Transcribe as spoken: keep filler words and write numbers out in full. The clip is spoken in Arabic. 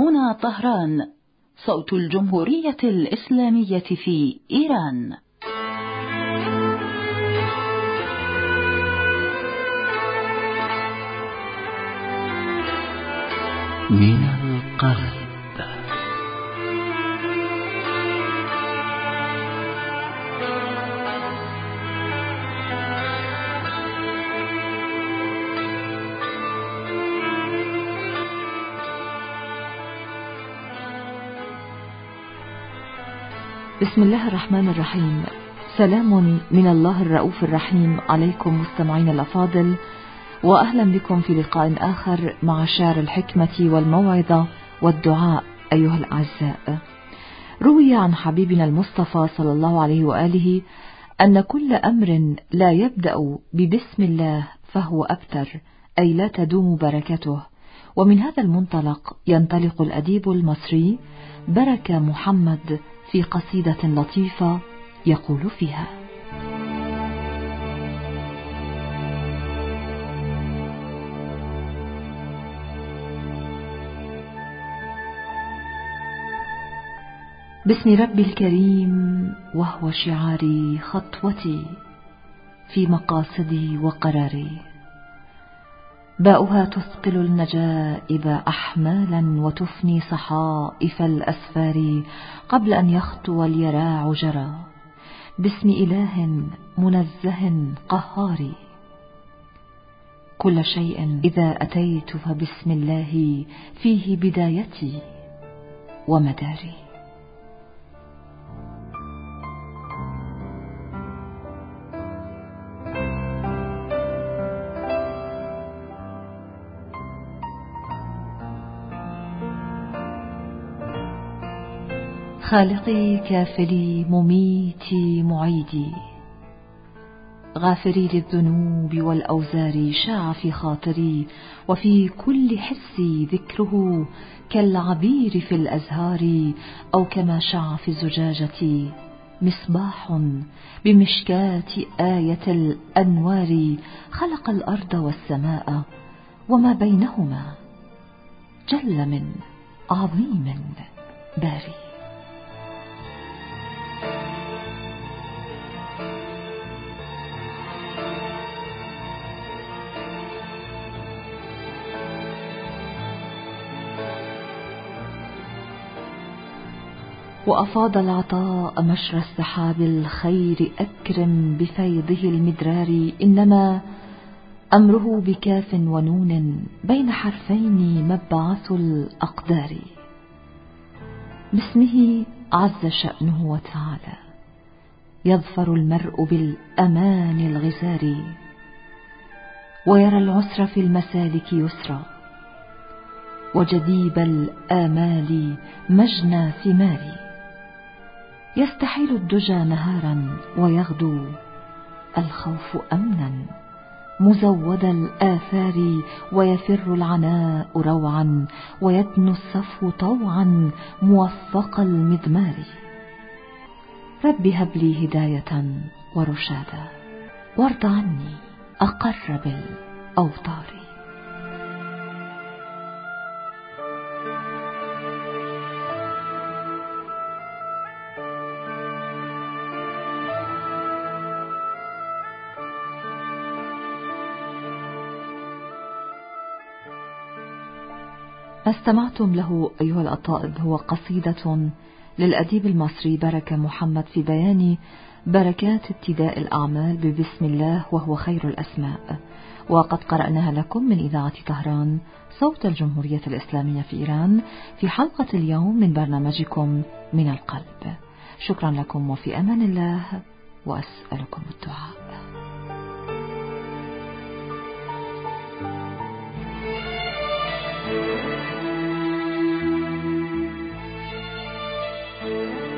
هنا طهران، صوت الجمهورية الإسلامية في إيران. من القلب. بسم الله الرحمن الرحيم. سلام من الله الرؤوف الرحيم عليكم مستمعين الأفاضل، وأهلا بكم في لقاء آخر مع شعر الحكمة والموعظة والدعاء. أيها الأعزاء، روي عن حبيبنا المصطفى صلى الله عليه وآله أن كل أمر لا يبدأ ببسم الله فهو أبتر، أي لا تدوم بركته. ومن هذا المنطلق ينطلق الأديب المصري بركة محمد في قصيدة لطيفة يقول فيها: باسم ربي الكريم وهو شعاري خطوتي في مقاصدي وقراري، باؤها تثقل النجائب أحمالا وتفني صحائف الأسفار قبل أن يخطو اليراع جرى، باسم إله منزه قهار. كل شيء إذا أتيت فبسم الله فيه بدايتي ومداري. خالقي كافلي مميتي معيدي، غافري للذنوب والأوزار، شاع في خاطري وفي كل حسي ذكره كالعبير في الأزهار، أو كما شاع في الزجاجة مصباح بمشكاة آية الأنوار. خلق الأرض والسماء وما بينهما، جل من عظيم باري. وأفاض العطاء مشرى السحاب الخير، أكرم بفيضه المدرار. إنما أمره بكاف ونون، بين حرفين مبعث الأقدار. باسمه عز شأنه وتعالى يظفر المرء بالأمان الغزار، ويرى العسر في المسالك يسرا، وجديب الآمال مجنى ثمار. يستحيل الدجى نهارا ويغدو الخوف أمنا مزود الآثار، ويفر العناء روعا ويدنو الصفو طوعا موفق المضمار. رب هب لي هداية ورشادا، وارض عني أقر بالأوطار. ما استمعتم له أيها الأطائب هو قصيدة للأديب المصري بركة محمد في بيان بركات ابتداء الأعمال ببسم الله وهو خير الأسماء، وقد قرأناها لكم من إذاعة طهران صوت الجمهورية الإسلامية في إيران في حلقة اليوم من برنامجكم من القلب. شكرا لكم وفي أمان الله، وأسألكم الدعاء. Thank you.